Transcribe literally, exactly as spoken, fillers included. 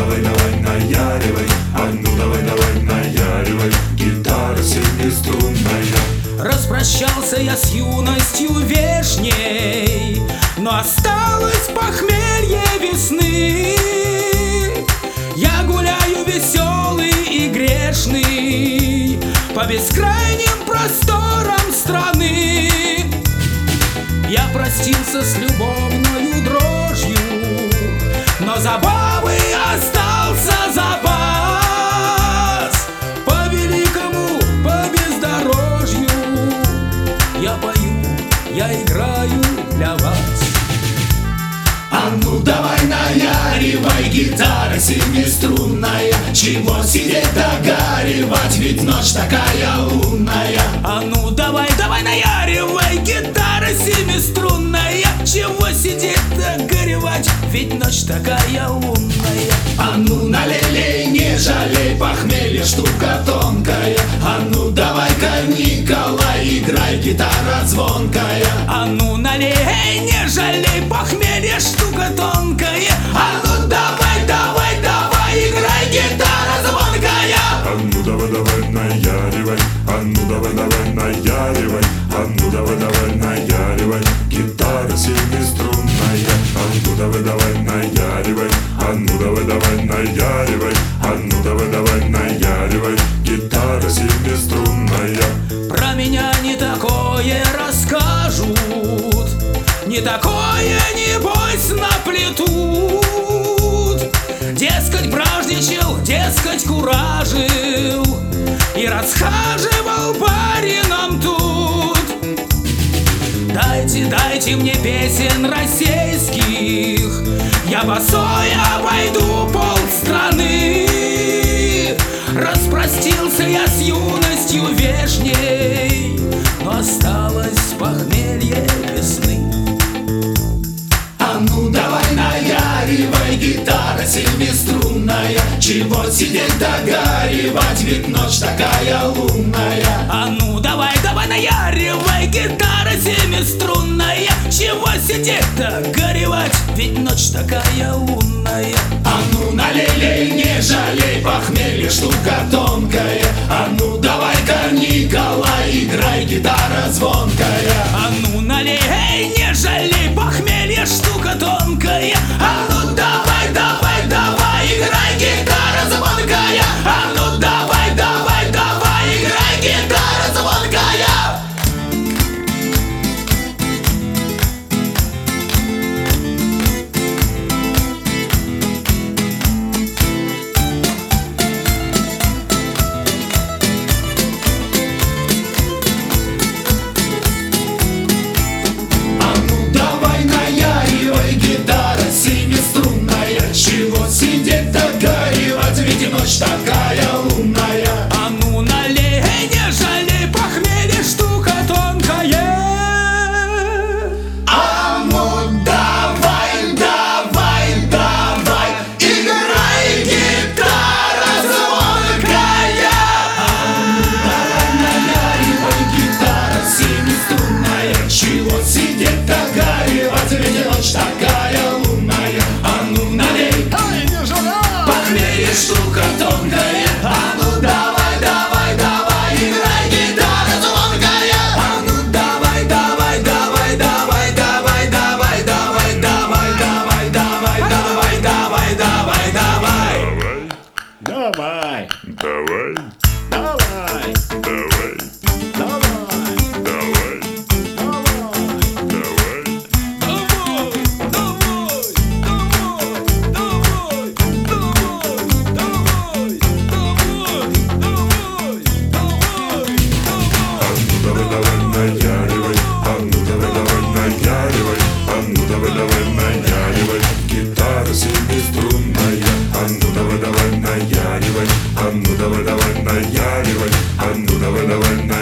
давай, давай, наяривай, а ну давай, давай, наяривай, гитара семиструнная. Распрощался я с юностью вешней, но осталось похмелье весны. Я гуляю веселый и грешный по бескрайним просторам страны. Я простился с любовною дрожью, но забавы остался запас. По великому, по бездорожью я пою, я играю для вас. А ну давай наяривай, гитара семиструнная, чего сидеть догоривать, ведь ночь такая лунная. А ну давай, давай наяривай, гитара семиструнная, чего сидеть догоревать, ведь ночь такая лунная. А ну налей, не жалей, похмелье штука тонкая. А ну давай-ка, Николай, играй, гитара звонкая. А ну налей, не жалей, похмелье штука тонкая. А ну давай, давай, давай, играй, гитара звонкая. А ну давай, давай, наяривай, а ну давай, давай, наяривай, а ну давай, давай, наяривай, гитара семиструнная. А ну давай, давай, наяривай, а ну давай, давай, наяривай, а ну давай, давай, наяривай, гитара семиструнная. Про меня не такое расскажут, не такое, небось, наплетут. Дескать, бражничал, дескать, куражил и расхаживал барином тут. Дайте, дайте мне песен российских, я босой обойду полстраны. Распростился я с юностью вешней, но осталось похмелье весны. А ну давай наяривай, гитара семиструнная, чего сидеть догоривать, ведь ночь такая лунная. А ну давай, давай наяривай, гитара семиструнная, чего сидеть-то горевать, ведь ночь такая лунная. А ну налей, не жалей, похмелье штука тонкая. А ну давай-ка, Николай, играй, гитара звонкая. А ну налей, не жалей, похмелье штука тонкая. А ну давай, давай, давай, играй, гитара звонкая. А ну давай, давай, давай, играй, гитара звонкая. Чего сидеть догоривать, ведь ночь такая лунная. А ну налей, не жалей, похмелье штука тонкая. А ну давай, давай, давай, играй, гитара звонкая. А ну давай, наяривай, гитара семиструнная, чего сидеть догоривать, ведь ночь такая лунная. А ну налей, похмелье штука тонкая. А ну давай, давай, давай, играй, гитара звонкая. А ну давай, давай, давай, давай, давай, давай, давай, давай, давай, давай, давай, давай, давай, давай. Давай, давай, Давай, давай, давай, давай, давай. давай. Наяривай, а ну давай, давай, наяривай, а ну давай, давай, наяривай, гитара семиструнная. А ну давай, давай, наяривай, а ну давай, давай, наяривай, а ну давай, давай, наяривай.